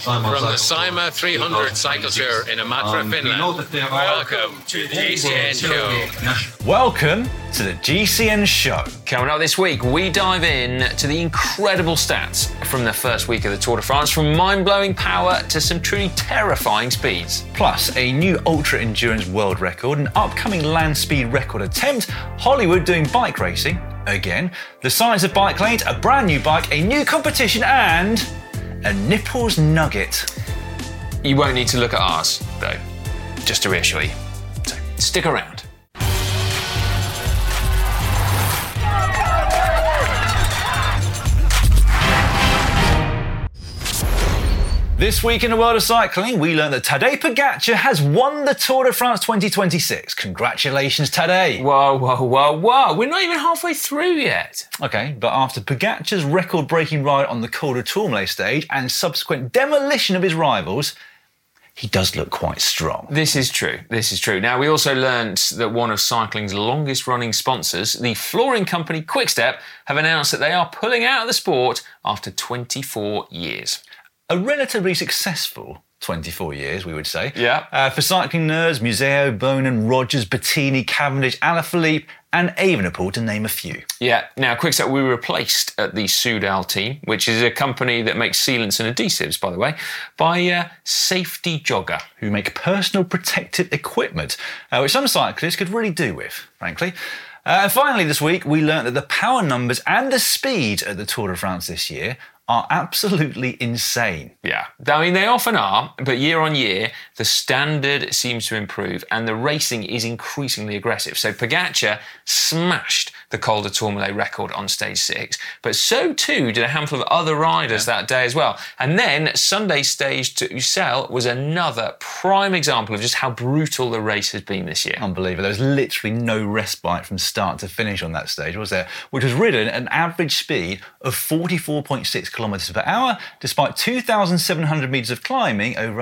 From the Saimaa 300 Cyclosphere in Imatra, Finland. Welcome to the GCN Show. Welcome to the GCN Show. Coming up this week, we dive in to the incredible stats from the first week of the Tour de France, from mind-blowing power to some truly terrifying speeds. Plus, a new ultra-endurance world record, an upcoming land speed record attempt, Hollywood doing bike racing again, the science of bike lanes, a brand new bike, a new competition, and a nipples nugget. You won't need to look at ours, though, just to reassure you. So, stick around. This week in the world of cycling, we learned that Tadej Pogačar has won the Tour de France 2026. Congratulations, Tadej. Whoa. We're not even halfway through yet. OK, but after Pogačar's record-breaking ride on the Col de Tourmalet stage and subsequent demolition of his rivals, he does look quite strong. This is true. Now, we also learned that one of cycling's longest-running sponsors, the flooring company Quick-Step, have announced that they are pulling out of the sport after 24 years. A relatively successful 24 years, we would say. Yeah. For cycling nerds, Museo, Bonin, Rogers, Bettini, Cavendish, Alaphilippe and Evenepoel, to name a few. Yeah. Now, Quick-Step, we were replaced at the Soudal team, which is a company that makes sealants and adhesives, by the way, by Safety Jogger, who make personal protective equipment, which some cyclists could really do with, frankly. And finally, this week, we learnt that the power numbers and the speed at the Tour de France this year are absolutely insane. Yeah, I mean, they often are, but year on year, the standard seems to improve and the racing is increasingly aggressive. So Pogačar smashed the Col de Tourmalet record on stage 6, but so too did a handful of other riders that day as well. And then Sunday's stage to Ussel was another prime example of just how brutal the race has been this year. Unbelievable. There was literally no respite from start to finish on that stage, was there? Which was ridden at an average speed of 44.6 kilometres per hour, despite 2,700 metres of climbing over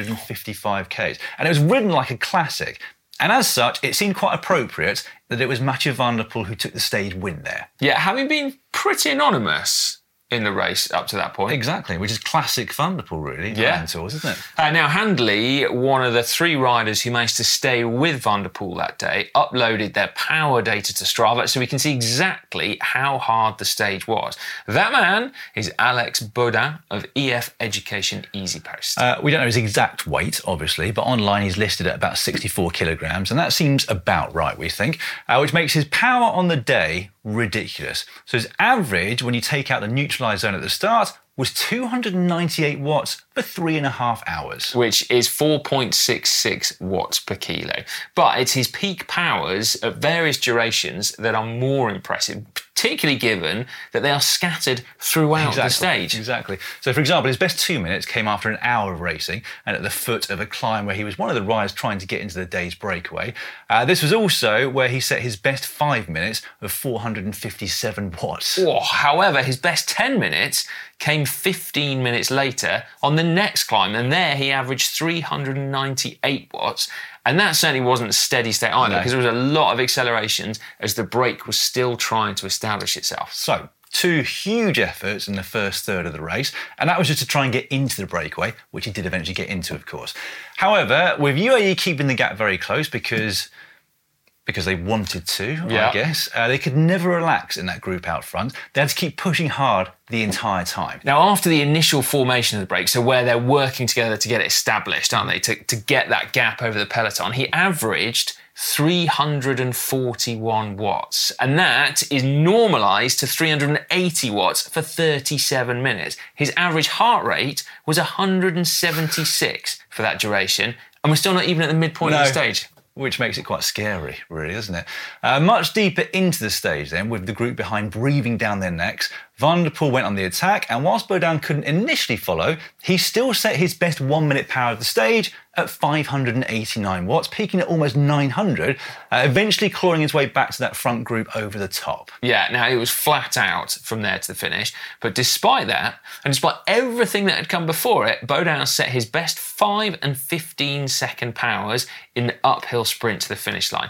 155 k's. And it was ridden like a classic. And as such, it seemed quite appropriate that it was Mathieu van der Poel who took the stage win there. Yeah, having been pretty anonymous in the race up to that point. Exactly, which is classic Van der Poel, really. Yeah. Tours, isn't it? Now, Handley, one of the 3 riders who managed to stay with Van der Poel that day, uploaded their power data to Strava so we can see exactly how hard the stage was. That man is Alex Baudin of EF Education EasyPost. We don't know his exact weight, obviously, but online he's listed at about 64 kilograms, and that seems about right, we think, which makes his power on the day ridiculous. So his average, when you take out the neutralised zone at the start, was 298 watts for 3.5 hours. Which is 4.66 watts per kilo. But it's his peak powers at various durations that are more impressive, particularly given that they are scattered throughout the stage. Exactly. So, for example, his best 2 minutes came after an hour of racing and at the foot of a climb where he was one of the riders trying to get into the day's breakaway. This was also where he set his best 5 minutes of 457 watts. Oh, however, his best 10 minutes came 15 minutes later on the next climb, and there he averaged 398 watts. And that certainly wasn't steady state either, because there was a lot of accelerations as the brake was still trying to establish itself. So, 2 huge efforts in the first third of the race, and that was just to try and get into the breakaway, which he did eventually get into, of course. However, with UAE keeping the gap very close because they wanted to, I guess. They could never relax in that group out front. They had to keep pushing hard the entire time. Now, after the initial formation of the break, so where they're working together to get it established, aren't they, to get that gap over the peloton, he averaged 341 watts. And that is normalised to 380 watts for 37 minutes. His average heart rate was 176 for that duration, and we're still not even at the midpoint of the stage. Which makes it quite scary, really, doesn't it? Much deeper into the stage then, with the group behind breathing down their necks, Van der Poel went on the attack, and whilst Baudin couldn't initially follow, he still set his best 1 minute power of the stage at 589 watts, peaking at almost 900, eventually clawing his way back to that front group over the top. Yeah, now it was flat out from there to the finish, but despite that, and despite everything that had come before it, Baudin set his best 5 and 15 second powers in the uphill sprint to the finish line.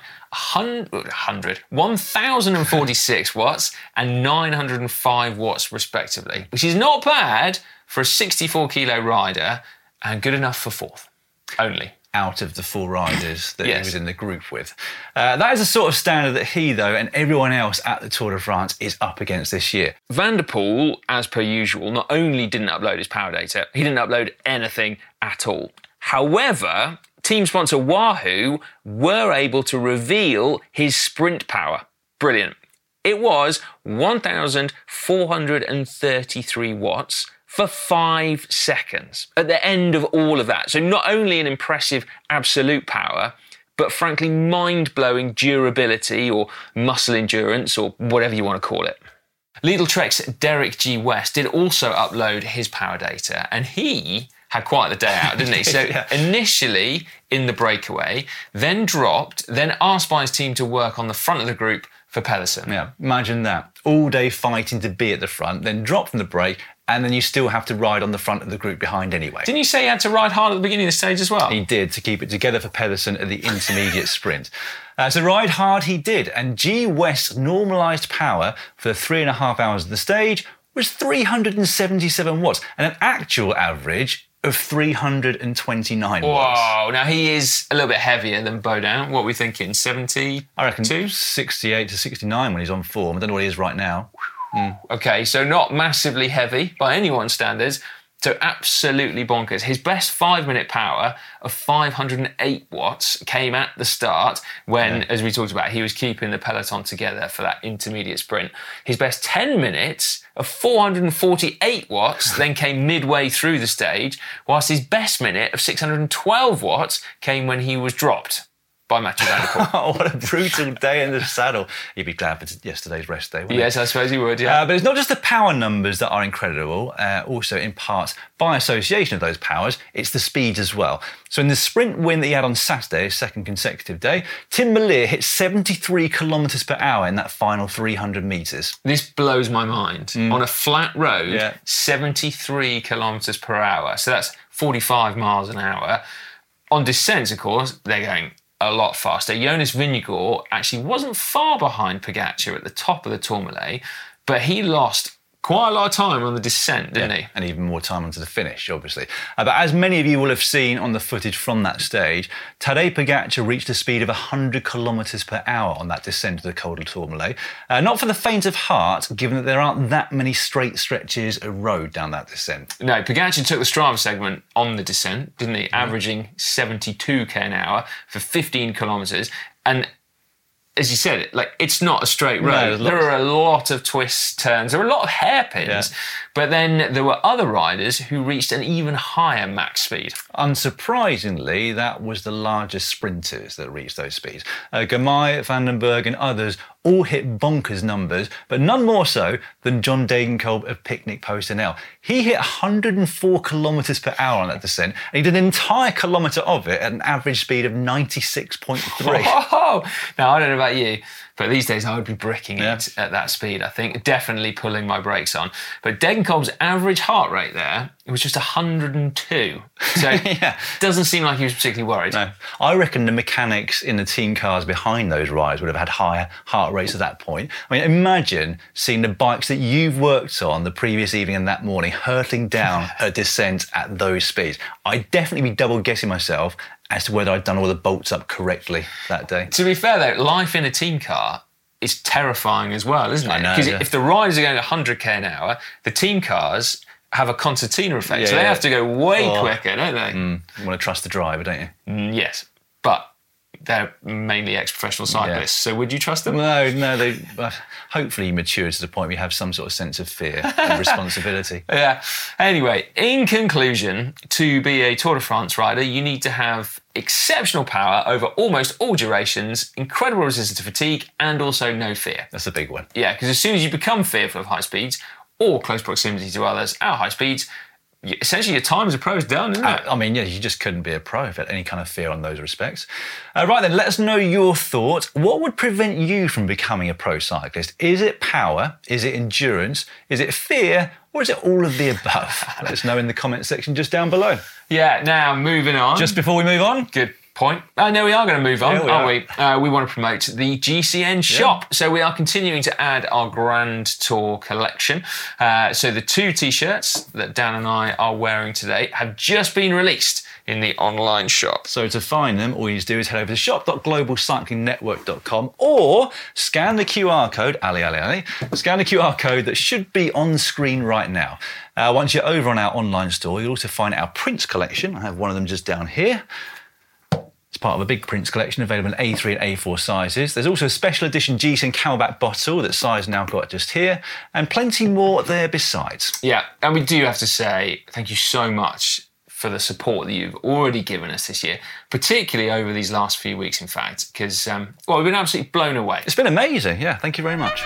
1,046 watts and 905 watts respectively, which is not bad for a 64 kilo rider and good enough for fourth only. Out of the 4 riders that Yes. he was in the group with. That is the sort of standard that he, though, and everyone else at the Tour de France is up against this year. Van der Poel, as per usual, not only didn't upload his power data, he didn't upload anything at all. However, team sponsor Wahoo were able to reveal his sprint power. Brilliant. It was 1,433 watts for 5 seconds at the end of all of that. So not only an impressive absolute power, but frankly mind-blowing durability or muscle endurance or whatever you want to call it. Lidl Trek's Derek G. West did also upload his power data, and he had quite the day out, didn't he? So Yeah. initially in the breakaway, then dropped, then asked by his team to work on the front of the group for Pedersen. Yeah, imagine that. All day fighting to be at the front, then drop from the break, and then you still have to ride on the front of the group behind anyway. Didn't you say he had to ride hard at the beginning of the stage as well? He did, to keep it together for Pedersen at the intermediate sprint. So ride hard he did, and G. West's normalised power for the 3.5 hours of the stage was 377 watts, and an actual average of 329 watts. Whoa, now he is a little bit heavier than Baudin. What are we thinking, 70? I reckon 68 to 69 when he's on form. I don't know what he is right now. Okay, so not massively heavy by anyone's standards, so absolutely bonkers. His best 5-minute power of 508 watts came at the start when, as we talked about, he was keeping the peloton together for that intermediate sprint. His best 10 minutes of 448 watts then came midway through the stage, whilst his best minute of 612 watts came when he was dropped by Mathieu van der Poel. Oh, what a brutal day in the saddle. You'd be glad for yesterday's rest day, wouldn't you? Yes, I suppose he would, yeah. But it's not just the power numbers that are incredible, also in part by association of those powers, it's the speeds as well. So in the sprint win that he had on Saturday, his second consecutive day, Tim Merlier hit 73 kilometres per hour in that final 300 metres. This blows my mind. On a flat road, Yeah. 73 kilometres per hour. So that's 45 miles an hour. On descents, of course, they're going a lot faster. Jonas Vingegaard actually wasn't far behind Pogacar at the top of the Tourmalet, but he lost quite a lot of time on the descent, didn't he? And even more time onto the finish, obviously. But as many of you will have seen on the footage from that stage, Tadej Pogacar reached a speed of 100 kilometres per hour on that descent to the Col du Tourmalet. Not for the faint of heart, given that there aren't that many straight stretches of road down that descent. No, Pogacar took the Strava segment on the descent, didn't he? Averaging 72k an hour for 15 kilometres. And as you said, it's not a straight road. There are a lot of twists, turns, there are a lot of hairpins. Yeah. But then there were other riders who reached an even higher max speed. Unsurprisingly, that was the largest sprinters that reached those speeds. Gamay, Vandenberg and others all hit bonkers numbers, but none more so than John Degenkolb of Picnic Post-NL. He hit 104 kilometres per hour on that descent, and he did an entire kilometre of it at an average speed of 96.3. Oh, now I don't know about you, but these days I would be bricking it at that speed, I think. Definitely pulling my brakes on. But Degenkolb's average heart rate there was just 102. So Yeah. doesn't seem like he was particularly worried. No. I reckon the mechanics in the team cars behind those riders would have had higher heart rates at that point. I mean, imagine seeing the bikes that you've worked on the previous evening and that morning hurtling down a descent at those speeds. I'd definitely be double guessing myself as to whether I'd done all the bolts up correctly that day. To be fair though, life in a team car is terrifying as well, isn't it? I know, Because yeah. if the riders are going 100k an hour, the team cars have a concertina effect. So they have to go way quicker, don't they? You want to trust the driver, don't you? Yes, but they're mainly ex-professional cyclists. So would you trust them? No, they hopefully mature to the point where you have some sort of sense of fear and responsibility. Yeah. Anyway, in conclusion, to be a Tour de France rider, you need to have exceptional power over almost all durations, incredible resistance to fatigue, and also no fear. That's a big one. Yeah, because as soon as you become fearful of high speeds or close proximity to others at high speeds, essentially your time as a pro is done, isn't it? I mean, yeah, you just couldn't be a pro if you had any kind of fear on those respects. Right then, let us know your thoughts. What would prevent you from becoming a pro cyclist? Is it power? Is it endurance? Is it fear? Or is it all of the above? Let us know in the comment section just down below. Yeah, now moving on. Just before we move on, Good. point. No, we are going to move on, Yeah, we aren't we? We want to promote the GCN shop. So we are continuing to add our Grand Tour collection. So the 2 T-shirts that Dan and I are wearing today have just been released in the online shop. So to find them, all you need to do is head over to shop.globalcyclingnetwork.com or scan the QR code, scan the QR code that should be on screen right now. Once you're over on our online store, you'll also find our prints collection. I have one of them just down here. It's part of a big prints collection available in A3 and A4 sizes. There's also a special edition GCN Camelback bottle that size now got just here, and plenty more there besides. Yeah, and we do have to say thank you so much for the support that you've already given us this year, particularly over these last few weeks, in fact, because, we've been absolutely blown away. It's been amazing. Yeah, thank you very much.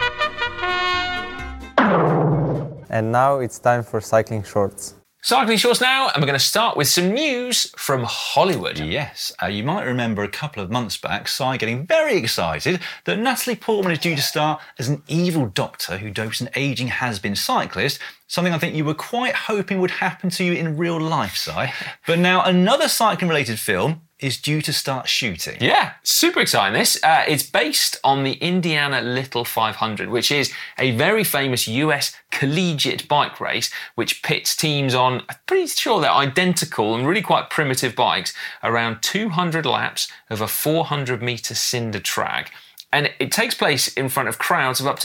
And now it's time for Cycling Shorts. Cycling Shorts now, and we're going to start with some news from Hollywood. Yes, you might remember a couple of months back, Cy getting very excited that Natalie Portman is due to star as an evil doctor who dopes an ageing has-been cyclist, something I think you were quite hoping would happen to you in real life, Cy. But now another cycling-related film is due to start shooting. Yeah, super exciting this. It's based on the Indiana Little 500, which is a very famous US collegiate bike race which pits teams on, I'm pretty sure they're identical and really quite primitive bikes, around 200 laps of a 400-metre cinder track. And it takes place in front of crowds of up to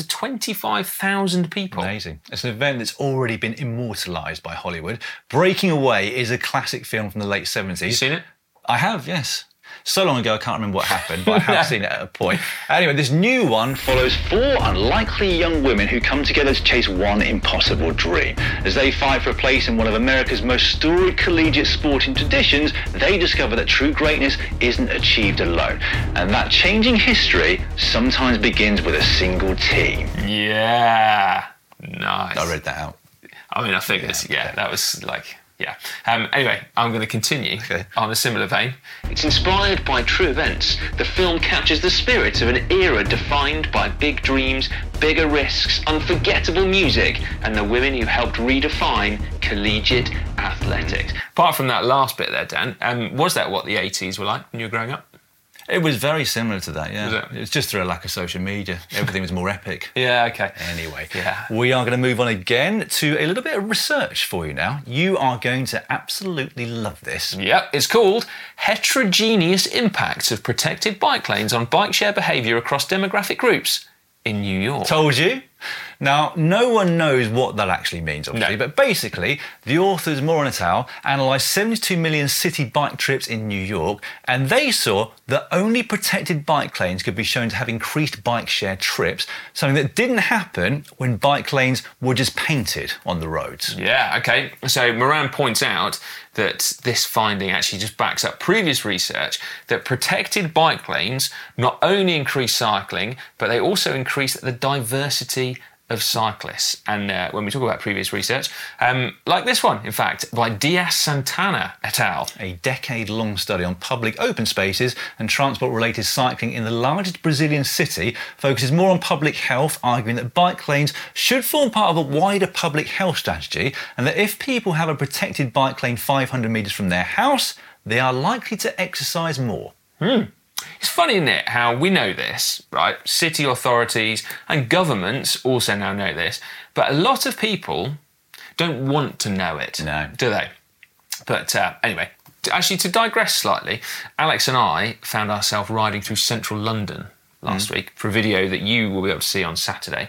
25,000 people. Amazing. It's an event that's already been immortalised by Hollywood. Breaking Away is a classic film from the late 70s. You seen it? I have, yes. So long ago, I can't remember what happened, but I have seen it at a point. Anyway, this new one follows 4 unlikely young women who come together to chase one impossible dream. As they fight for a place in one of America's most storied collegiate sporting traditions, they discover that true greatness isn't achieved alone. And that changing history sometimes begins with a single team. Yeah. Nice. I read that out. I mean, I figured, that was like... Yeah. Anyway, I'm going to continue on a similar vein. It's inspired by true events. The film captures the spirit of an era defined by big dreams, bigger risks, unforgettable music, and the women who helped redefine collegiate athletics. Apart from that last bit there, Dan, was that what the 80s were like when you were growing up? It was very similar to that, yeah. Was it? It was just through a lack of social media. Everything was more epic. Yeah, okay. Anyway, Yeah. we are going to move on again to a little bit of research for you now. You are going to absolutely love this. Yep, it's called Heterogeneous Impacts of Protected Bike Lanes on Bike Share Behaviour Across Demographic Groups in New York. Told you. Now, no one knows what that actually means, obviously, but basically, the authors, Moran et al., analysed 72 million city bike trips in New York, and they saw that only protected bike lanes could be shown to have increased bike share trips, something that didn't happen when bike lanes were just painted on the roads. Yeah, okay. So Moran points out that this finding actually just backs up previous research that protected bike lanes not only increase cycling, but they also increase the diversity of cyclists. And when we talk about previous research, like this one, in fact, by Diaz Santana et al. A decade-long study on public open spaces and transport-related cycling in the largest Brazilian city focuses more on public health, arguing that bike lanes should form part of a wider public health strategy, and that if people have a protected bike lane 500 metres from their house, they are likely to exercise more. It's funny, isn't it, how we know this, right? City authorities and governments also now know this, but a lot of people don't want to know it, No. do they? But anyway, actually, to digress slightly, Alex and I found ourselves riding through central London last week for a video that you will be able to see on Saturday.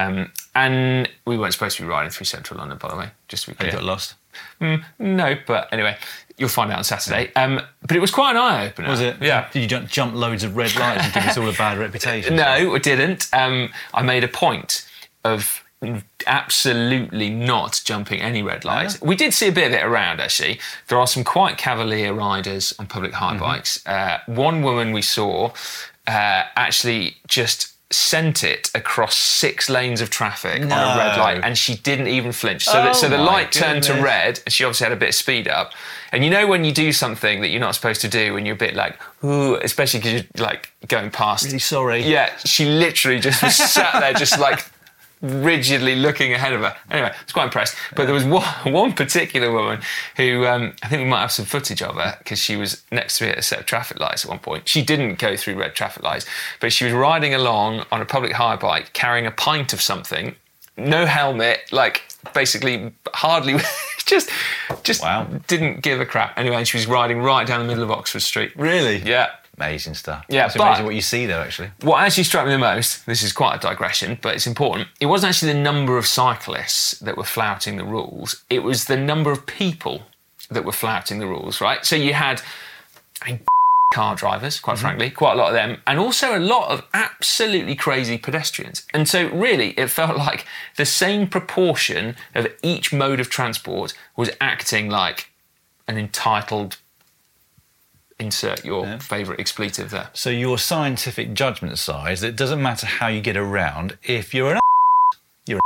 And we weren't supposed to be riding through central London, by the way, just to be clear. You got lost? No, but anyway, you'll find out on Saturday. But it was quite an eye-opener. Was it? Yeah. Did you jump loads of red lights and give us all a bad reputation? No, I didn't. I made a point of absolutely not jumping any red lights. We did see a bit of it around, actually. There are some quite cavalier riders on public hire bikes. One woman we saw actually just sent it across 6 lanes of traffic on a red light, and she didn't even flinch. So the light turned to red, and she obviously had a bit of speed up. And you know when you do something that you're not supposed to do, and you're a bit like, ooh, especially because you're like going past. Really sorry. Yeah, she literally just was sat there, just like rigidly looking ahead of her. Anyway, I was quite impressed. But there was one particular woman who, I think we might have some footage of her, because she was next to me at a set of traffic lights at one point. She didn't go through red traffic lights, but she was riding along on a public hire bike, carrying a pint of something, no helmet, like basically hardly, just Wow. didn't give a crap. Anyway, she was riding right down the middle of Oxford Street. Really? Yeah. Amazing stuff. Yeah, It's but- amazing what you see there, actually. What actually struck me the most, this is quite a digression, but it's important, it wasn't actually the number of cyclists that were flouting the rules, it was the number of people that were flouting the rules, right? So you had car drivers, quite frankly, quite a lot of them, and also a lot of absolutely crazy pedestrians. And so really, it felt like the same proportion of each mode of transport was acting like an entitled, insert your favourite expletive there. So your scientific judgment side is that it doesn't matter how you get around. If you're an you're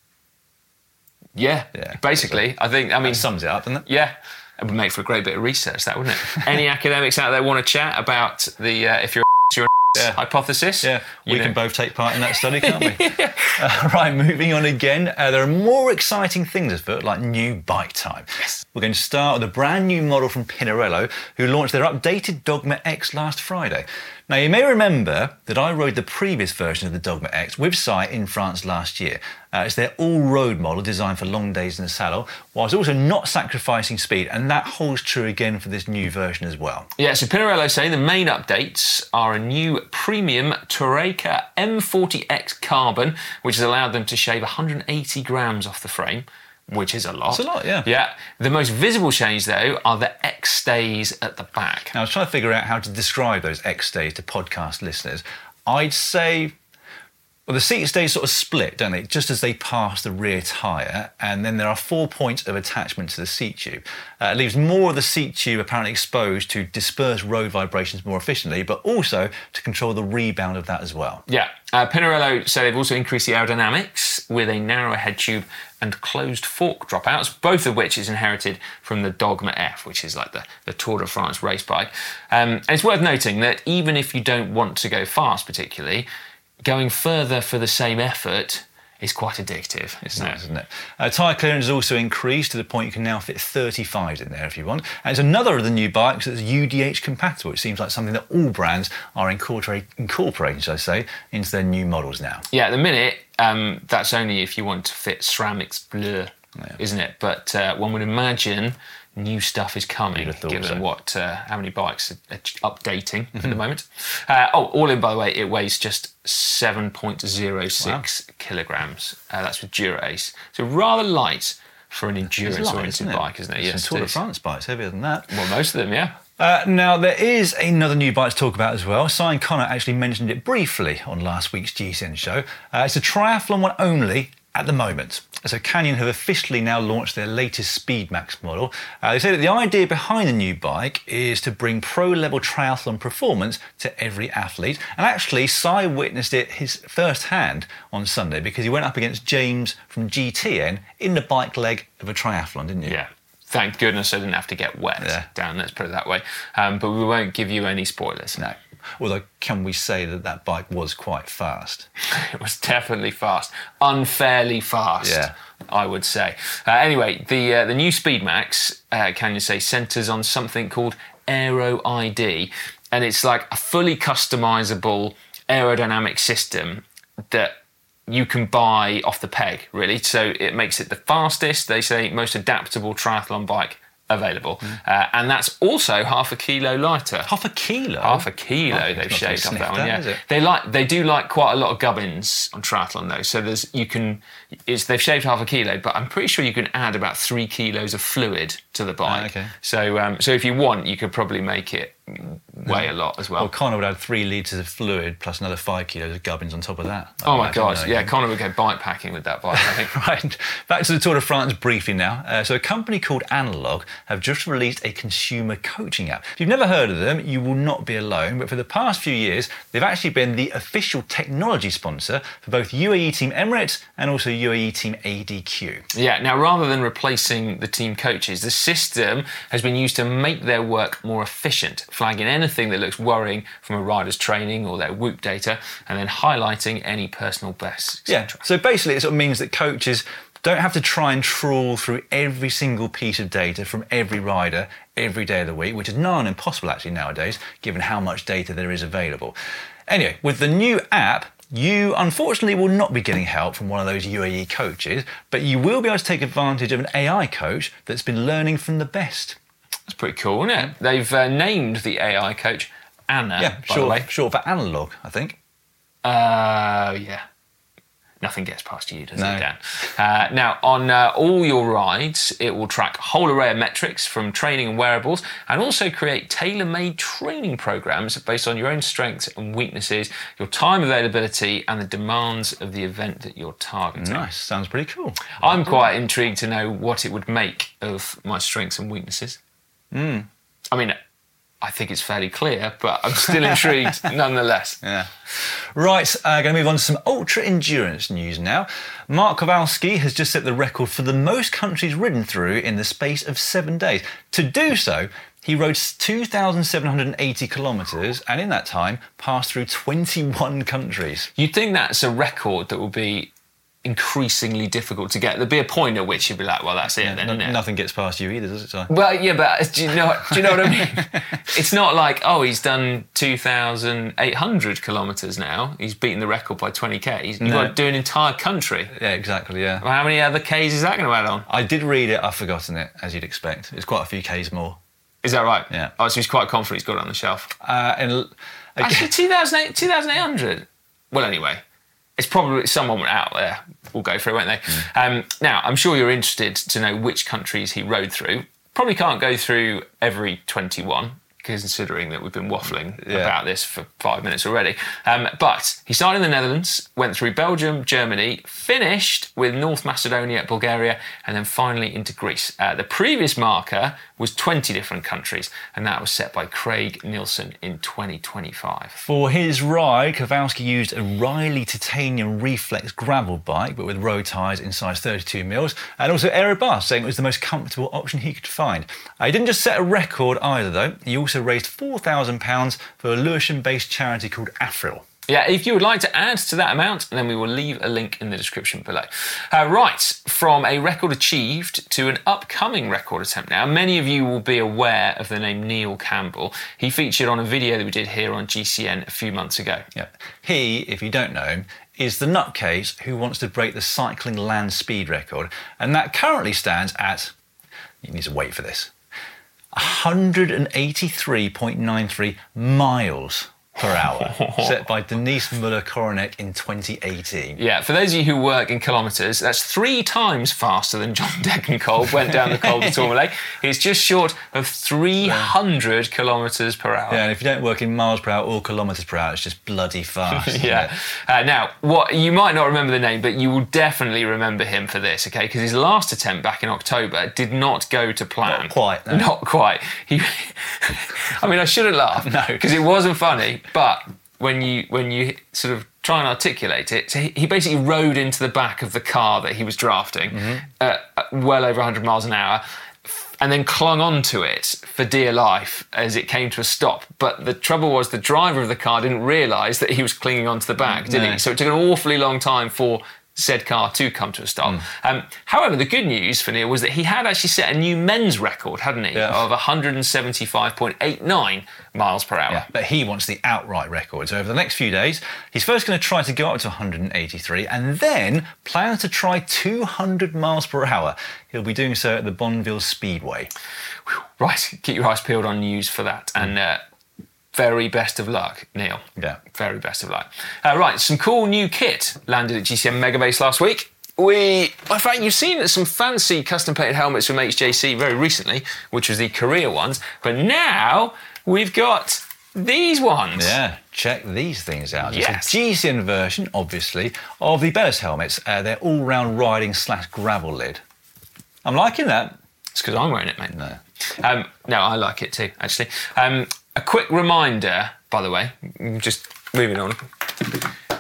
Yeah, Yeah. basically. I mean... that sums it up, doesn't it? Yeah, it would make for a great bit of research, that, wouldn't it? Any academics out there want to chat about the if you're Yeah. hypothesis? Yeah, You we know. can both take part in that study, can't we? Right, moving on again. There are more exciting things afoot, like new bike time. Yes. We're going to start with a brand new model from Pinarello, who launched their updated Dogma X last Friday. Now, you may remember that I rode the previous version of the Dogma X with Sai in France last year. It's their all-road model designed for long days in the saddle, whilst also not sacrificing speed, and that holds true again for this new version as well. Yeah, so Pinarello say the main updates are a new premium Toureca M40X carbon, which has allowed them to shave 180 grams off the frame, which is a lot. It's a lot, yeah. Yeah. The most visible change, though, are the X stays at the back. Now, I was trying to figure out how to describe those X stays to podcast listeners. I'd say, well, the seat stays sort of split, don't they? Just as they pass the rear tyre, and then there are 4 points of attachment to the seat tube. It leaves more of the seat tube apparently exposed to disperse road vibrations more efficiently, but also to control the rebound of that as well. Yeah. Pinarello say they've also increased the aerodynamics with a narrower head tube and closed fork dropouts, both of which is inherited from the Dogma F, which is like the Tour de France race bike. And it's worth noting that even if you don't want to go fast particularly, going further for the same effort is quite addictive, isn't it? Isn't it? Tyre clearance has also increased to the point you can now fit 35s in there if you want. And it's another of the new bikes that's UDH compatible. It seems like something that all brands are incorporating, should I say, into their new models now. Yeah, at the minute, that's only if you want to fit Ceramics Bleu, isn't it? But one would imagine new stuff is coming, You'd have thought given so. how many bikes are updating at the moment. All in, by the way, it weighs just 7.06 kilograms. That's with Dura-Ace. So rather light for an endurance-oriented bike, isn't it? Yes, Tour de France bikes, heavier than that. Well, most of them, yeah. Now, there is another new bike to talk about as well. Si and Connor actually mentioned it briefly on last week's GCN show. It's a triathlon one only at the moment. So Canyon have officially now launched their latest Speedmax model. They say that the idea behind the new bike is to bring pro-level triathlon performance to every athlete. And actually, Si witnessed it firsthand on Sunday because he went up against James from GTN in the bike leg of a triathlon, didn't you? Yeah. Thank goodness I didn't have to get wet down, let's put it that way. But we won't give you any spoilers. No. Although, can we say that that bike was quite fast? It was definitely fast. Unfairly fast, Yeah. I would say. Anyway, the new Speedmax, can you say, centres on something called Aero ID. And it's like a fully customisable aerodynamic system that you can buy off the peg, really. So it makes it the fastest, they say, most adaptable triathlon bike available. And that's also half a kilo lighter. Half a kilo? Half a kilo Oh, they've it's not shaved off sniffed that one, at, is yeah. it? They do like quite a lot of gubbins on triathlon though. So they've shaved half a kilo, but I'm pretty sure you can add about 3 kilos of fluid to the bike. Okay. So if you want, you could probably make it weigh a lot as well. Well, Connor would add 3 litres of fluid plus another 5 kilos of gubbins on top of that. Oh my God, yeah, Connor would go bike packing with that bike, I think. Right, back to the Tour de France briefly now. So a company called Analog have just released a consumer coaching app. If you've never heard of them, you will not be alone, but for the past few years, they've actually been the official technology sponsor for both UAE Team Emirates and also UAE Team ADQ. Yeah, now rather than replacing the team coaches, the system has been used to make their work more efficient, flagging anything anything that looks worrying from a rider's training or their Whoop data, and then highlighting any personal bests, Yeah, etc. so basically it sort of means that coaches don't have to try and trawl through every single piece of data from every rider every day of the week, which is nigh on impossible actually nowadays, given how much data there is available. Anyway, with the new app, you unfortunately will not be getting help from one of those UAE coaches, but you will be able to take advantage of an AI coach that's been learning from the best. That's pretty cool, isn't it? They've named the AI coach Anna, Yeah, by the way. short for analog, I think. Yeah. Nothing gets past you, does No. it, Dan? Now, on all your rides, it will track a whole array of metrics from training and wearables, and also create tailor-made training programs based on your own strengths and weaknesses, your time availability, and the demands of the event that you're targeting. Nice, sounds pretty cool. I'm quite intrigued to know what it would make of my strengths and weaknesses. I mean, I think it's fairly clear, but I'm still intrigued nonetheless. Yeah. Right, going to move on to some ultra-endurance news now. Mark Kowalski has just set the record for the most countries ridden through in the space of 7 days. To do so, he rode 2,780 kilometres and in that time passed through 21 countries. You'd think that's a record that will be increasingly difficult to get. There'd be a point at which you'd be like, well, that's it then, isn't it? Nothing gets past you either, does it, Si? Well, yeah, but do you know what I mean? It's not like, oh, he's done 2,800 kilometres now. He's beaten the record by 20 Ks. You've got to do an entire country. Yeah, exactly, yeah. Well, how many other Ks is that going to add on? I did read it, I've forgotten it, as you'd expect. It's quite a few Ks more. Is that right? Yeah. Oh, so he's quite confident he's got it on the shelf. And Actually, 2,800. Well, anyway, it's probably someone out there will go through, won't they? Now, I'm sure you're interested to know which countries he rode through. Probably can't go through every 21, considering that we've been waffling about this for 5 minutes already. But he started in the Netherlands, went through Belgium, Germany, finished with North Macedonia, Bulgaria, and then finally into Greece. The previous marker was 20 different countries, and that was set by Craig Nielsen in 2025. for his ride, Kowalski used a Riley Titanium Reflex gravel bike, but with road tyres in size 32mm, and also Aerobus, saying it was the most comfortable option he could find. He didn't just set a record either, though. He also raised £4,000 for a Lewisham-based charity called Afril. Yeah, if you would like to add to that amount, then we will leave a link in the description below. Right, from a record achieved to an upcoming record attempt now. Many of you will be aware of the name Neil Campbell. He featured on a video that we did here on GCN a few months ago. Yeah. He, if you don't know him, is the nutcase who wants to break the cycling land speed record, and that currently stands at, you need to wait for this, 183.93 miles per hour, set by Denise Muller-Koronek in 2018. Yeah, for those of you who work in kilometres, that's 3 times faster than John Degenkolb went down the Col de Tourmalet. It's just short of 300 kilometres per hour. Yeah, and if you don't work in miles per hour or kilometres per hour, it's just bloody fast. Yeah. Now, what you might not remember the name, but you will definitely remember him for this, okay? Because his last attempt back in October did not go to plan. Not quite, no. Not quite. I mean, I shouldn't laugh, No. because it wasn't funny. But when you sort of try and articulate it, so he basically rode into the back of the car that he was drafting at well over 100 miles an hour, and then clung onto it for dear life as it came to a stop. But the trouble was the driver of the car didn't realise that he was clinging onto the back, did he? So it took an awfully long time for said car to come to a stop. However, the good news for Neil was that he had actually set a new men's record, hadn't he, of 175.89 miles per hour. Yeah, but he wants the outright record. So over the next few days, he's first going to try to go up to 183 and then plans to try 200 miles per hour. He'll be doing so at the Bonneville Speedway. Right, keep your eyes peeled on news for that. And very best of luck, Neil. Yeah. Very best of luck. Right, some cool new kit landed at GCN Megabase last week. In fact, you've seen some fancy custom-painted helmets from HJC very recently, which was the Korea ones. But now we've got these ones. Yeah, check these things out. Yes. It's a GCN version, obviously, of the Bellis helmets. They're all-round riding / gravel lid. I'm liking that. It's because I'm wearing it, mate. No. No, I like it too, actually. A quick reminder, by the way, just moving on.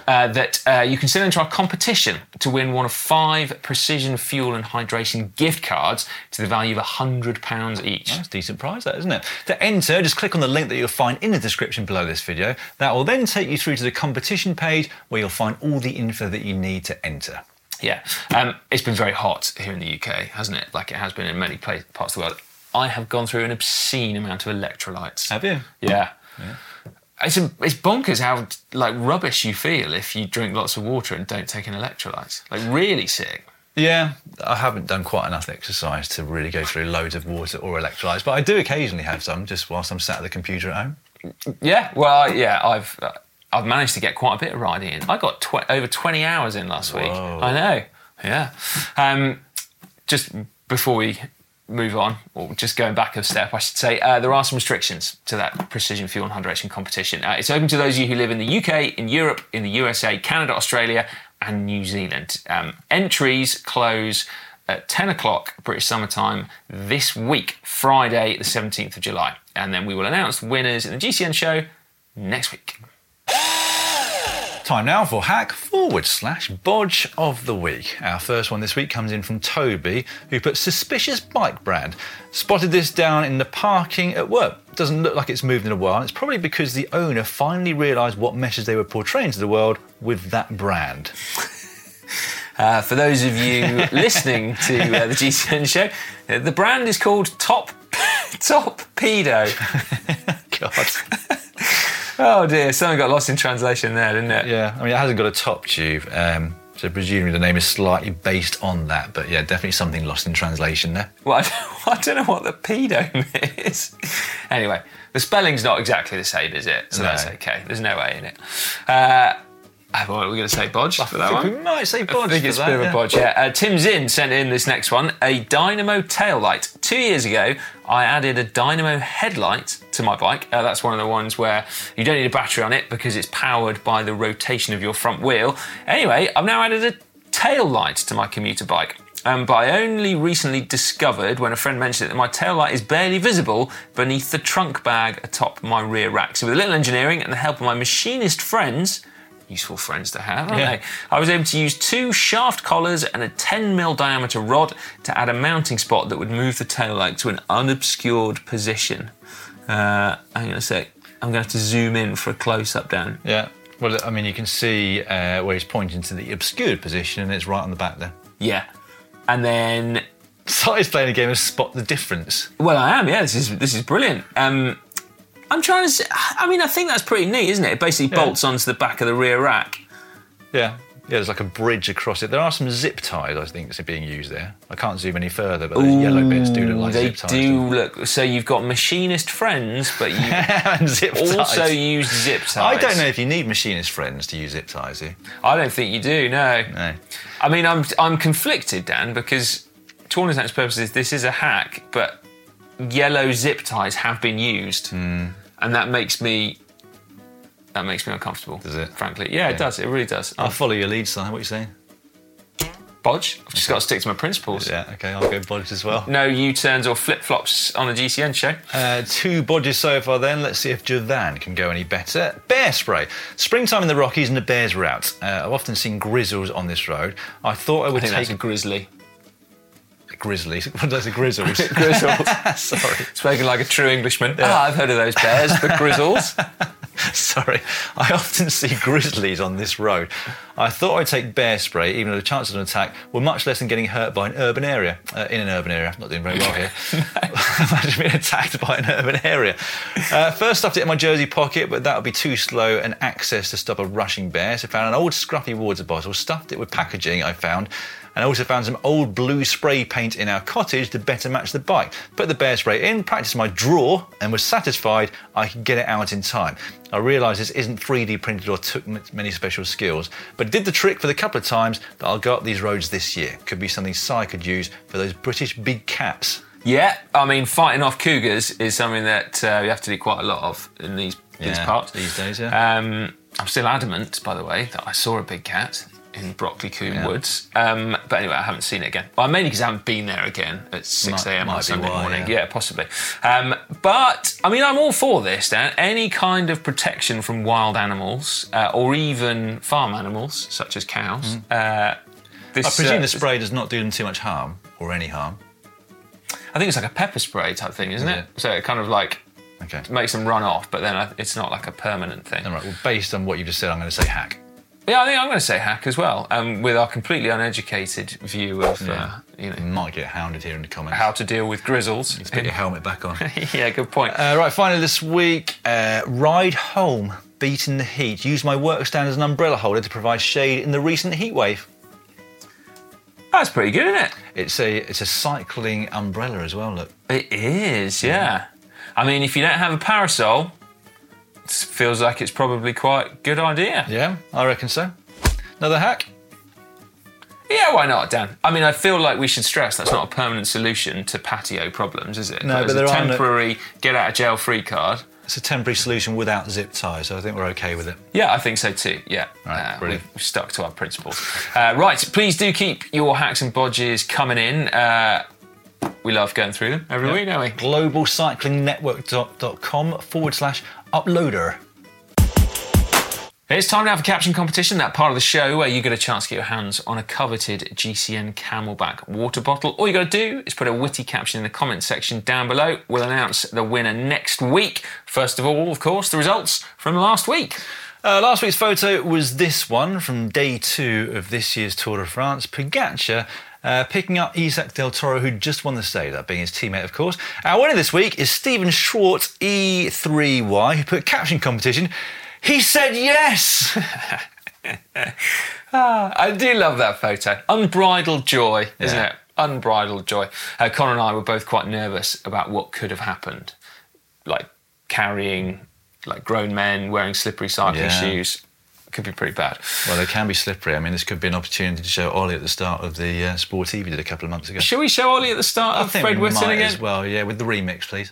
that you can still enter our competition to win one of 5 Precision Fuel and Hydration gift cards to the value of £100 each. That's a decent prize, that, isn't it? To enter, just click on the link that you'll find in the description below this video. That will then take you through to the competition page where you'll find all the info that you need to enter. Yeah, it's been very hot here in the UK, hasn't it? Like it has been in many parts of the world. I have gone through an obscene amount of electrolytes. Have you? Yeah. It's bonkers how like rubbish you feel if you drink lots of water and don't take in electrolytes. Like really sick. Yeah, I haven't done quite enough exercise to really go through loads of water or electrolytes, but I do occasionally have some just whilst I'm sat at the computer at home. Yeah, well, yeah, I've managed to get quite a bit of riding in. I got over 20 hours in last week. I know, yeah. Just before we move on, or just going back a step, I should say, there are some restrictions to that Precision Fuel and Hydration competition. It's open to those of you who live in the UK, in Europe, in the USA, Canada, Australia, and New Zealand. Entries close at 10 o'clock British Summer Time this week, Friday, the 17th of July. And then we will announce winners in the GCN show next week. Time now for hack/bodge of the week. Our first one this week comes in from Toby, who put suspicious bike brand. Spotted this down in the parking at work. Doesn't look like it's moved in a while. It's probably because the owner finally realised what message they were portraying to the world with that brand. For those of you listening to the GCN show, the brand is called Top Pedo. God. Oh dear, something got lost in translation there, didn't it? Yeah, I mean, it hasn't got a top tube, so presumably the name is slightly based on that, but yeah, definitely something lost in translation there. Well, I don't know what the pedo is. Anyway, the spelling's not exactly the same, is it? So that's okay. There's no A in it. What are we going to say, bodge for that one? We might say bodge. I think it's a bit of a bodge, yeah. Tim Zinn sent in this next one, a dynamo tail light. 2 years ago, I added a dynamo headlight to my bike. That's one of the ones where you don't need a battery on it because it's powered by the rotation of your front wheel. Anyway, I've now added a tail light to my commuter bike. But I only recently discovered, when a friend mentioned it, that my tail light is barely visible beneath the trunk bag atop my rear rack. So with a little engineering and the help of my machinist friends, useful friends to have, aren't they? I was able to use 2 shaft collars and a 10mm diameter rod to add a mounting spot that would move the taillight to an unobscured position. Hang on a sec. I'm going to have to zoom in for a close-up, Dan. Yeah. Well, I mean, you can see where he's pointing to the obscured position, and it's right on the back there. Yeah. And then... So he's playing a game of Spot the Difference. Well, I am, yeah. This is brilliant. I'm trying to... I think that's pretty neat, isn't it? It basically bolts onto the back of the rear rack. Yeah. Yeah, there's like a bridge across it. There are some zip ties, I think, that's being used there. I can't zoom any further, but those yellow bits do look like zip ties. They do look... So you've got machinist friends, but you and zip also use zip ties. I don't know if you need machinist friends to use zip ties, do you? I don't think you do, no. No. I mean, I'm conflicted, Dan, because to all intents and purposes, this is a hack, but yellow zip ties have been used, and that makes me uncomfortable. Does it? Frankly, yeah, it does. It really does. I'll follow your lead, Simon. What are you saying? Bodge. I've just got to stick to my principles. Yeah, okay, I'll go bodge as well. No U-turns or flip-flops on the GCN show. 2 bodges so far then. Let's see if Javan can go any better. Bear spray. Springtime in the Rockies and the bears were out. I've often seen grizzles on this road. I thought I would take... that's a grizzly. Grizzlies. What did I say? Grizzles. Grizzles. Sorry. Spoken like a true Englishman. Yeah. I've heard of those bears, the grizzles. Sorry. I often see grizzlies on this road. I thought I'd take bear spray, even though the chances of an attack were much less than getting hurt by an urban area. In an urban area. I'm not doing very well here. Imagine being attacked by an urban area. First stuffed it in my jersey pocket, but that would be too slow and access to stop a rushing bear. So I found an old scruffy water bottle, stuffed it with packaging I found, and I also found some old blue spray paint in our cottage to better match the bike. Put the bear spray in, practiced my draw, and was satisfied I could get it out in time. I realised this isn't 3D printed or took many special skills, but it did the trick for the couple of times that I'll go up these roads this year. Could be something Si could use for those British big cats. Yeah, I mean, fighting off cougars is something that you have to do quite a lot of in these parts. These days, yeah. I'm still adamant, by the way, that I saw a big cat in Brockley Coombe Woods. But anyway, I haven't seen it again. Well, mainly because I haven't been there again at 6 a.m. on Sunday morning. Yeah, possibly. But, I mean, I'm all for this, Dan. Any kind of protection from wild animals or even farm animals, such as cows. I presume the spray does not do them too much harm, or any harm. I think it's like a pepper spray type thing, isn't it? So it kind of like makes them run off, but then it's not like a permanent thing. All right, well, based on what you just said, I'm going to say hack. Yeah, I think I'm going to say hack as well, with our completely uneducated view of, You might get hounded here in the comments. how to deal with grizzles. You put your helmet back on. Yeah, good point. Right, finally this week, ride home, beating the heat. Use my work stand as an umbrella holder to provide shade in the recent heat wave. That's pretty good, isn't it? It's a cycling umbrella as well, look. It is, yeah. I mean, if you don't have a parasol, it feels like it's probably quite a good idea. Yeah, I reckon so. Another hack? Yeah, why not, Dan? I mean, I feel like we should stress that's not a permanent solution to patio problems, is it? No, but there are a temporary get-out-of-jail-free card. It's a temporary solution without zip ties, so I think we're okay with it. Yeah, I think so too, yeah. Right, brilliant. We've stuck to our principles. Right, please do keep your hacks and bodges coming in. We love going through them every week, don't we? globalcyclingnetwork.com/uploader. It's time now for Caption Competition, that part of the show where you get a chance to get your hands on a coveted GCN Camelback water bottle. All you got to do is put a witty caption in the comment section down below. We'll announce the winner next week. First of all, of course, the results from last week. Last week's photo was this one from day 2 of this year's Tour de France. Pogacar picking up Isaac Del Toro, who just won the stage, that being his teammate, of course. Our winner this week is Stephen Schwartz, E3Y, who put Caption Competition. He said yes! I do love that photo. Unbridled joy, isn't it? Unbridled joy. Connor and I were both quite nervous about what could have happened. Like carrying grown men wearing slippery cycling shoes. Could be pretty bad. Well, they can be slippery. I mean, this could be an opportunity to show Ollie at the start of the Sport TV we did a couple of months ago. Shall we show Ollie at the start of Fred Whitton again? As well, yeah, with the remix, please.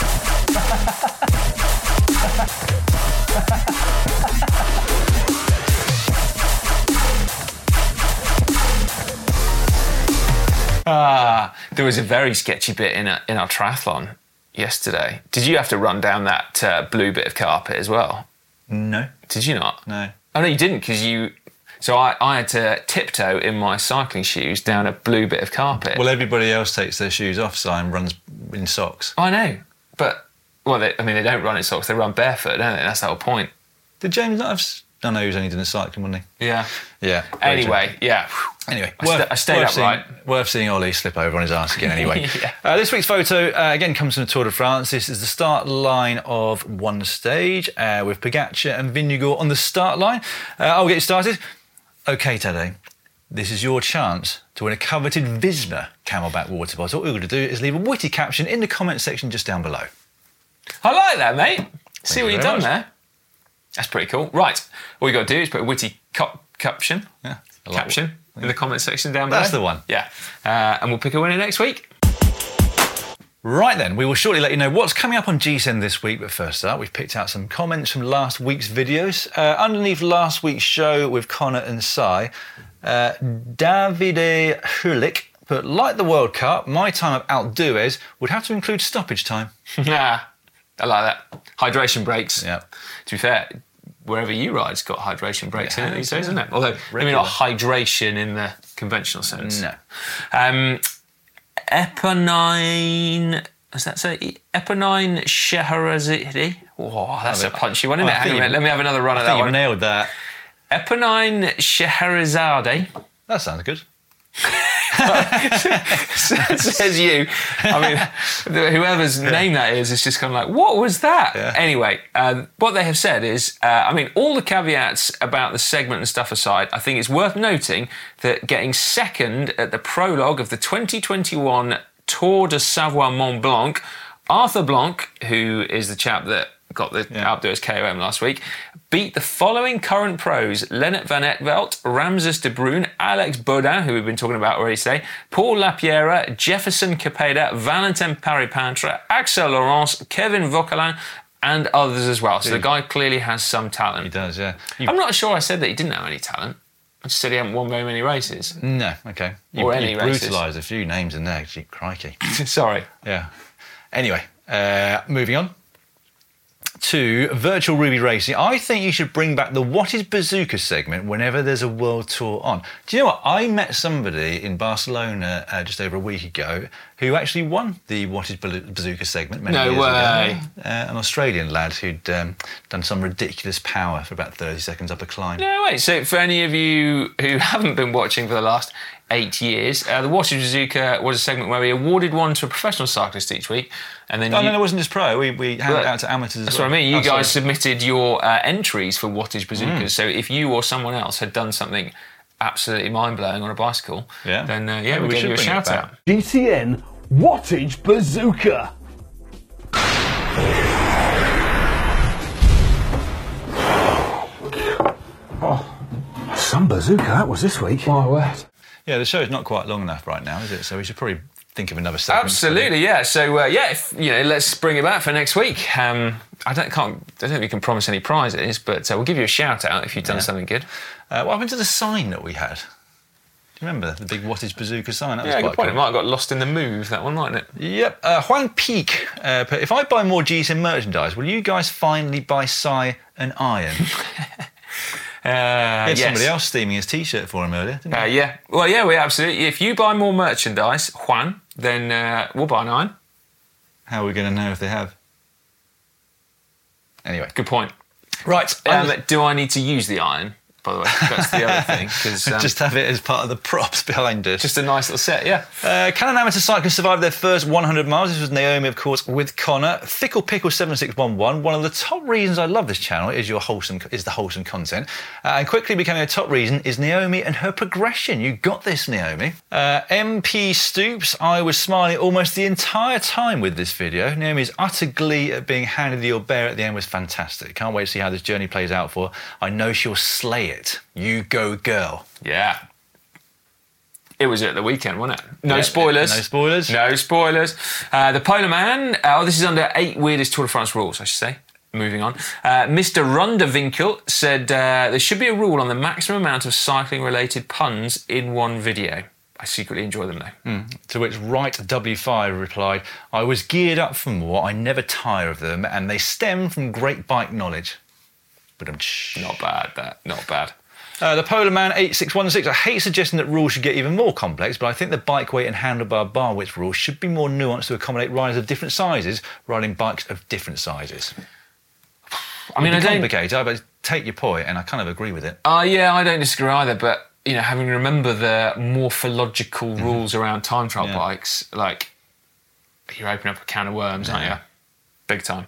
There was a very sketchy bit in our triathlon yesterday. Did you have to run down that blue bit of carpet as well? No. Did you not? No. Oh, no, you didn't, because So I had to tiptoe in my cycling shoes down a blue bit of carpet. Well, everybody else takes their shoes off, so and runs in socks. I know, but, they don't run in socks, they run barefoot, don't they? That's the whole point. Did James not have... No, he was only doing the cycling, wasn't he? Yeah. Yeah. Anyway, yeah. Anyway, I stayed upright. Worth seeing Ollie slip over on his arse again anyway. This week's photo, again, comes from the Tour de France. This is the start line of one stage with Pogacar and Vingegaard on the start line. I'll get you started. OK, Tadej, this is your chance to win a coveted Visma Camelback water bottle. All you've got to do is leave a witty caption in the comment section just down below. I like that, mate. See what you've done much. there. That's pretty cool. Right, all you got to do is put a witty caption in the comment section down below. That's the one. Yeah, and we'll pick a winner next week. Right then, we will shortly let you know what's coming up on GCN this week, but first up, we've picked out some comments from last week's videos. Underneath last week's show with Connor and Si, Davide Hulik put, like the World Cup, my time of Alpe would have to include stoppage time. I like that. Hydration breaks. Yeah. To be fair, wherever you ride's got hydration breaks in it these days, isn't it? Although, maybe not hydration in the conventional sense. No. Eponine, does that say? Eponine Scheherazade? Oh, that's a punchy one, isn't it? Hang on a minute, let me have another run at that one. I think you've nailed that. Eponine Scheherazade. That sounds good. Says you. I mean, whoever's name that is just kind of like, what was that? Yeah. Anyway, what they have said is, all the caveats about the segment and stuff aside, I think it's worth noting that getting second at the prologue of the 2021 Tour de Savoie Mont Blanc, Arthur Blanc, who is the chap that got the Alpe d'Huez KOM last week, beat the following current pros: Lennart van Etvelt, Ramses de Bruyn, Alex Baudin, who we've been talking about already today, Paul Lapierre, Jefferson Capeda, Valentin Paripintre, Axel Laurence, Kevin Vauquelin, and others as well. So the guy clearly has some talent. He does, yeah. I'm not sure I said that he didn't have any talent. I just said he hadn't won very many races. No, okay. Or any races. Brutalised a few names in there. Gee, crikey. Sorry. Yeah. Anyway, moving on to Virtual Ruby Racing. I think you should bring back the What is Bazooka segment whenever there's a world tour on. Do you know what? I met somebody in Barcelona just over a week ago who actually won the What is Bazooka segment many years ago. An Australian lad who'd done some ridiculous power for about 30 seconds up a climb. No, wait. So for any of you who haven't been watching for the last 8 years, the What is Bazooka was a segment where we awarded one to a professional cyclist each week. And then no, it wasn't just pro. We handed it out to amateurs as well. That's what I mean. You guys submitted your entries for What is Bazooka. So if you or someone else had done something absolutely mind-blowing on a bicycle, then we'll give you a shout-out. GCN Wattage Bazooka. Some bazooka that was this week. My word. Yeah, the show's not quite long enough right now, is it? So we should probably think of another segment. Absolutely, yeah. So if, let's bring it back for next week. I don't think we can promise any prizes, but we'll give you a shout out if you've done something good. What happened to the sign that we had? Do you remember the big Wattage Bazooka sign? That was good quite point. cool. It might have got lost in the move, that one, mightn't it? Yep. Juan Peak. If I buy more GSM merchandise, will you guys finally buy Si an iron? Somebody else steaming his T-shirt for him earlier, didn't he? Yeah. Well, yeah, we absolutely. If you buy more merchandise, Juan, then we'll buy an iron. How are we going to know if they have? Anyway. Good point. Right. Do I need to use the iron, by the way? That's the other thing. Just have it as part of the props behind us. Just a nice little set, yeah. Can an amateur cyclist survive their first 100 miles? This was Naomi, of course, with Connor. Fickle Pickle 7611. One of the top reasons I love this channel is the wholesome content. And quickly becoming a top reason is Naomi and her progression. You got this, Naomi. MP Stoops. I was smiling almost the entire time with this video. Naomi's utter glee at being handed the Aubert at the end was fantastic. Can't wait to see how this journey plays out for her. I know she'll slay it. You go, girl. Yeah. It was at the weekend, wasn't it? No spoilers. No spoilers. No spoilers. The Polar Man. This is under 8 weirdest Tour de France rules, I should say. Moving on. Mr. Runderwinkel said there should be a rule on the maximum amount of cycling-related puns in one video. I secretly enjoy them, though. To which Right W5 replied, I was geared up for more. I never tire of them, and they stem from great bike knowledge. But not bad, that. Not bad. The Polar Man 8616. I hate suggesting that rules should get even more complex, but I think the bike weight and handlebar bar width rules should be more nuanced to accommodate riders of different sizes riding bikes of different sizes. I mean, it's complicated, but take your point, and I kind of agree with it. Yeah, I don't disagree either, but having to remember the morphological rules around time trial bikes, like you're opening up a can of worms, aren't you? Big time.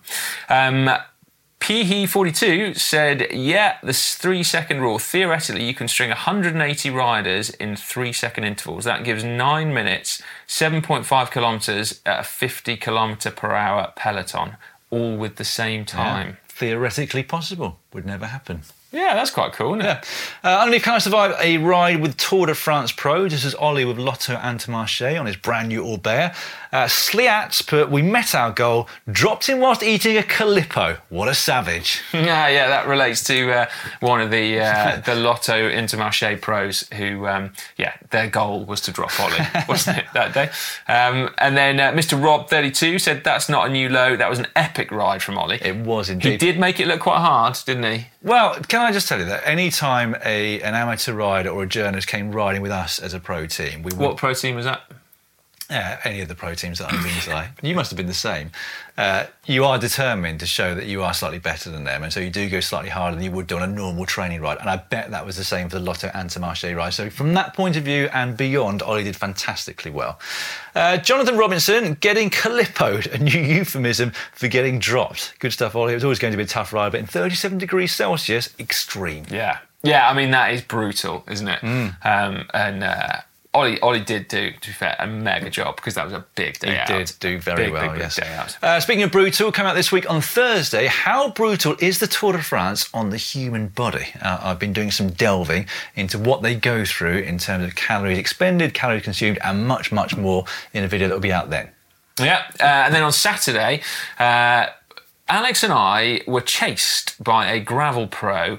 Phe42 said, the 3-second rule. Theoretically, you can string 180 riders in 3-second intervals. That gives 9 minutes, 7.5 kilometres at a 50 kilometre per hour peloton, all with the same time. Yeah. Theoretically possible. Would never happen. Yeah, that's quite cool, isn't it? Underneath, can I survive a ride with Tour de France Pro? This is Ollie with Lotto Intermarché on his brand new Aubert. Sliats put, we met our goal, dropped in whilst eating a Calippo. What a savage. Yeah, that relates to one of the Lotto Intermarché pros who, their goal was to drop Ollie, wasn't it, that day? And then Mr. Rob 32 said, that's not a new low, that was an epic ride from Ollie. It was indeed. He did make it look quite hard, didn't he? Well, can I just tell you that any time an amateur rider or a journalist came riding with us as a pro team... What pro team was that? Any of the pro teams that I've been inside. You must have been the same. You are determined to show that you are slightly better than them, and so you do go slightly harder than you would do on a normal training ride. And I bet that was the same for the Lotto Intermarché ride. So from that point of view and beyond, Ollie did fantastically well. Jonathan Robinson, getting Calippo'd, a new euphemism for getting dropped. Good stuff, Ollie. It was always going to be a tough ride, but in 37 degrees Celsius, extreme. Yeah, I mean, that is brutal, isn't it? Ollie did do, to be fair, a mega job because that was a big day out. He did do very well, big yes. Day out. Speaking of brutal, come out this week on Thursday. How brutal is the Tour de France on the human body? I've been doing some delving into what they go through in terms of calories expended, calories consumed, and much, much more in a video that will be out then. Yeah, and then on Saturday, Alex and I were chased by a gravel pro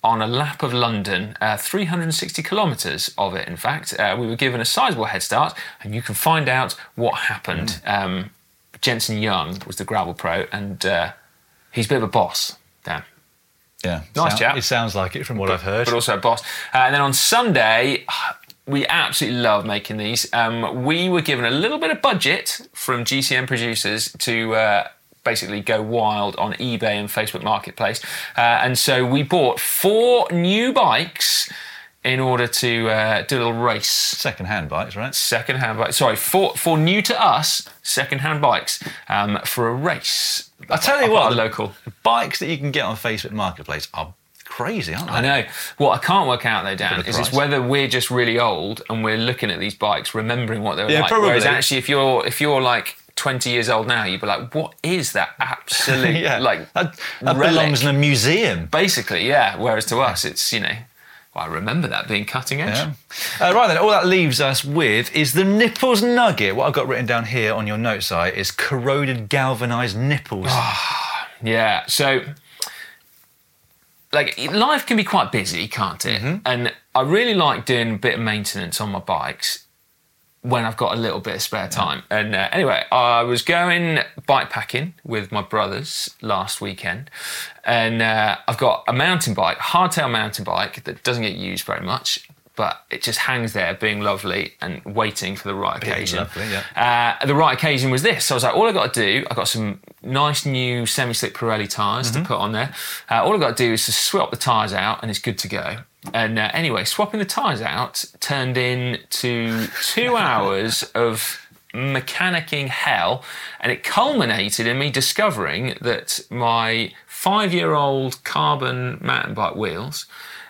on a lap of London, 360 kilometres of it, in fact. We were given a sizable head start, and you can find out what happened. Jensen Young was the gravel pro, and he's a bit of a boss, Dan. Yeah. Nice chap. It sounds like it from what I've heard. But also a boss. And then on Sunday, we absolutely love making these. We were given a little bit of budget from GCN producers to basically go wild on eBay and Facebook Marketplace. And so we bought 4 new bikes in order to do a little race. Second-hand bikes, right? Second-hand bikes. Sorry, 4 new to us second-hand bikes for a race. I tell you what, the local bikes that you can get on Facebook Marketplace are crazy, aren't they? I know. What I can't work out though, Dan, is price. it's whether we're just really old and we're looking at these bikes, remembering what they were like. Probably. Whereas actually, if you're like 20 years old now, you'd be like, what is that absolute that belongs in a museum. Basically, yeah. Whereas to us, it's, I remember that being cutting edge. Yeah. Right then, all that leaves us with is the nipples nugget. What I've got written down here on your note site is corroded galvanised nipples. Yeah, so life can be quite busy, can't it? Mm-hmm. And I really like doing a bit of maintenance on my bikes when I've got a little bit of spare time. And anyway, I was going bikepacking with my brothers last weekend, and I've got a mountain bike, hardtail mountain bike that doesn't get used very much, but it just hangs there being lovely and waiting for the right occasion. Lovely, yeah. The right occasion was this. So I was like, all I've got to do, I've got some nice new semi-slick Pirelli tyres to put on there. All I've got to do is to swap the tyres out and it's good to go. And anyway, swapping the tyres out turned into 2 hours of mechanicking hell, and it culminated in me discovering that my 5-year-old carbon mountain bike wheels,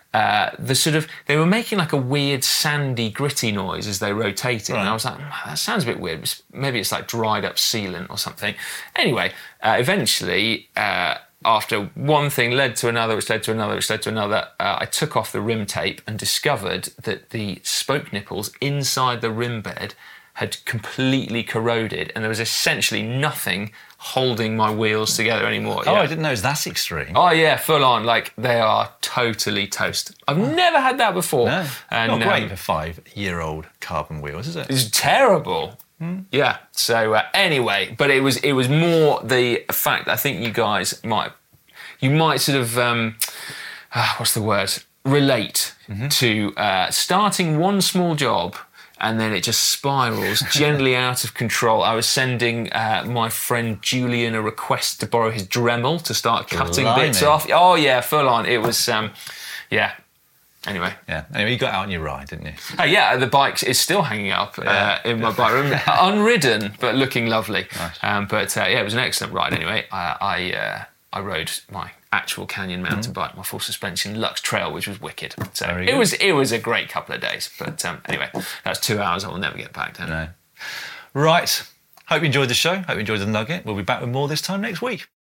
they were making like a weird sandy, gritty noise as they rotated. Right. And I was like, that sounds a bit weird. Maybe it's like dried up sealant or something. Anyway, eventually, after one thing led to another, which led to another, which led to another, I took off the rim tape and discovered that the spoke nipples inside the rim bed had completely corroded, and there was essentially nothing holding my wheels together anymore. Oh, I didn't know it was that extreme. Oh, yeah, full on. Like, they are totally toast. I've never had that before. No, and, not great for 5-year-old carbon wheels, is it? It's terrible. Yeah. So anyway, but it was more the fact that I think you guys might sort of what's the word? Relate to starting one small job and then it just spirals gently out of control. I was sending my friend Julian a request to borrow his Dremel to start cutting bits off. Oh yeah, full on. It was yeah. Anyway, you got out on your ride, didn't you? Yeah, the bike is still hanging up in my bike room, unridden, but looking lovely. Nice. It was an excellent ride. Anyway, I rode my actual Canyon mountain bike, my full suspension Lux Trail, which was wicked. So it was a great couple of days. But anyway, that's 2 hours I will never get back to. No. Right. Hope you enjoyed the show. Hope you enjoyed the nugget. We'll be back with more this time next week.